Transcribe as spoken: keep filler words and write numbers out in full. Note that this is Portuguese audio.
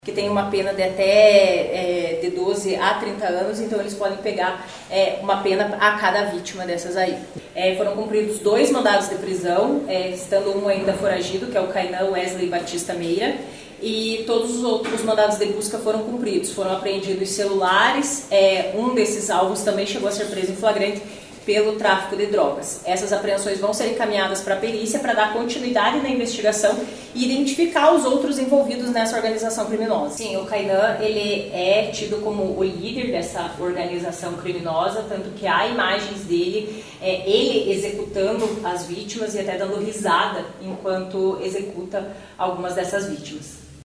que tem uma pena de até é, de doze a trinta anos, então eles podem pegar é, uma pena a cada vítima dessas aí. É, foram cumpridos dois mandados de prisão, é, estando um ainda foragido, que é o Kainan Wesley Batista Meira, e todos os outros mandados de busca foram cumpridos. Foram apreendidos celulares, é, um desses alvos também chegou a ser preso em flagrante pelo tráfico de drogas. Essas apreensões vão ser encaminhadas para a perícia para dar continuidade na investigação e identificar os outros envolvidos nessa organização criminosa. Sim, o Kainan, ele é tido como o líder dessa organização criminosa, tanto que há imagens dele, é, ele executando as vítimas e até dando risada enquanto executa algumas dessas vítimas.